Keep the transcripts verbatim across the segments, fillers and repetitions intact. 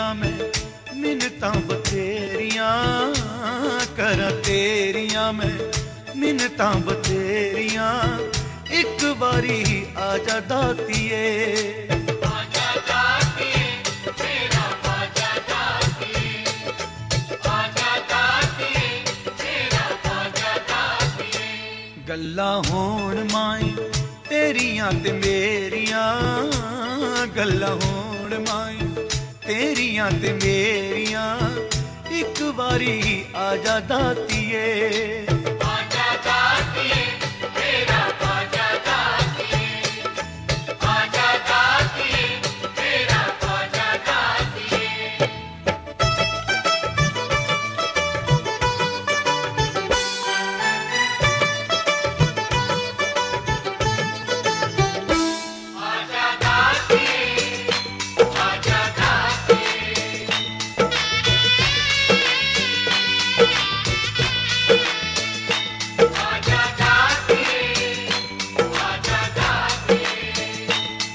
तेरियां मैं मिन्नतां बथेरियां करां तेरियां मैं मिन्नतां बथेरियां एक बारी आजा दातिए आजा दातिए मेरा आजा दातिए आजा दातिए मेरा आजा दातिए गल्लां होण माए तेरियां ते मेरियां गल्लां होण माए तेरियां ते मेरियां एक बारी आजा दातिए आजा दातिए मेरा आजा दातिए आजा दातिए मेरा आजा दातिए आजा दातिए आजा दातिए आजा दातिए आजा दातिए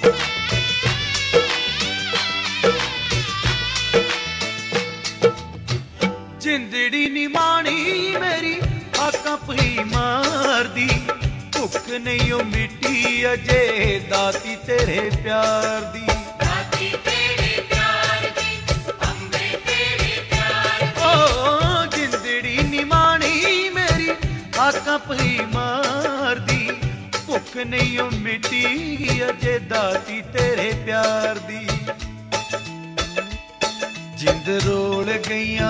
जिंदड़ी नी मानी मेरी आका पही मार दी भुख नहीं ओ मिट्टी अजे दाती तेरे प्यार दी दाती तेरे प्यार दी अम्बे तेरे प्यार ओ जिंदड़ी नी मानी मेरी आका पही मार दी भुख नहीं ओ मिट्टी अजे दाती तेरे प्यार दी जिंद रोल गईयां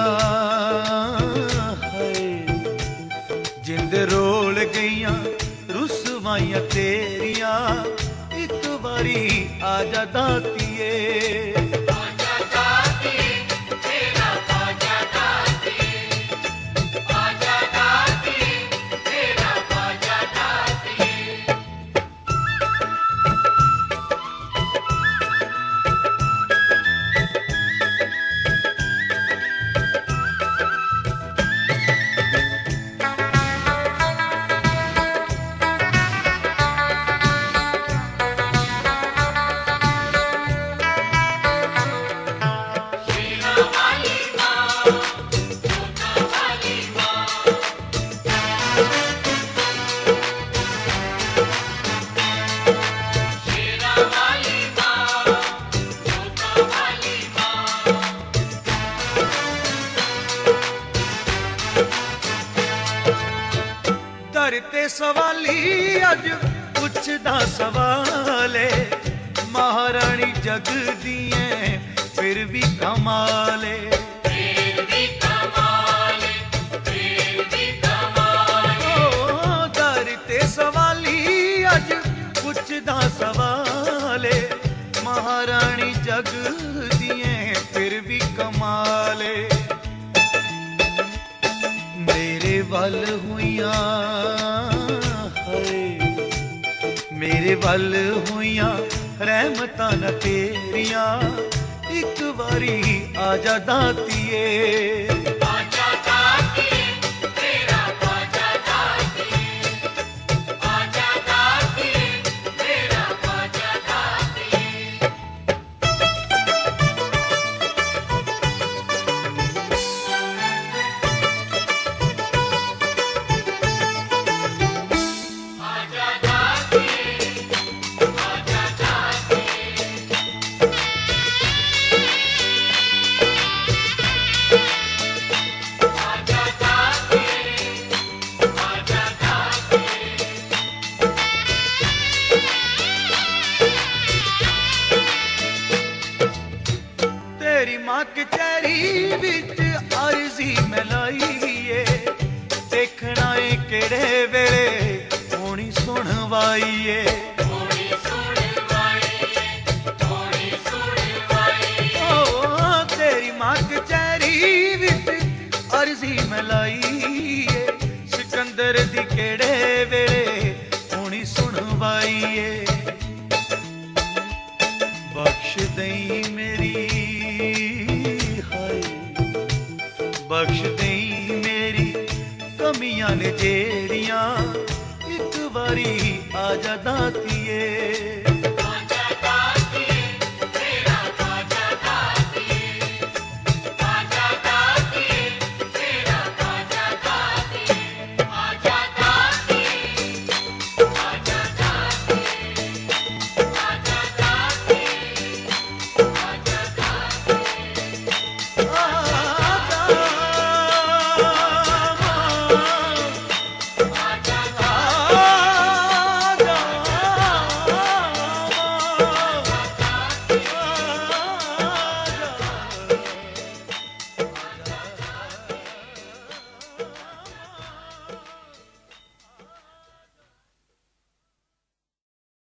हाय जिंद रोल गईयां रुसवाइयां तेरियां एक बारी आजा दातिए आजा दातिए मेरा आजा दातिए आजा दातिए मेरा आजा दातिए शीरा वाली माँ जोता वाली माँ शीरा वाली माँ जोता वाली माँ धरते सवाली अज पुछदा सवाले महारानी जग दिए फिर भी कमाले फिर भी कमाले फिर भी कमाले ओ धरते सवाली अज पुछदा सवाले महारानी जग दिए फिर भी कमाले मेरे वल हुइयां हाय मेरे वल हुइयां रहमतां न तेरियां एक बारी आजा दातिए आजा दातिए मेरा आजा दातिए आजा दातिए मेरा आजा दातिए आजा दातिए आजा दातिए आजा दातिए आजा दातिए तेरी मां कचहरी विच अर्जी मिलाईए देखना ए केड़े वेले होनी सुनवाईए थोड़ी सुनवाई थोड़ी सुनवाई ओ तेरी मां कचहरी विच अर्जी मिलाईए सिकंदर दी केड़े वेले होनी सुनवाईए बख्श दई मेरी हाय बख्श दई मेरी कमियां ने जेड़ियां एक बारी आजा दातिए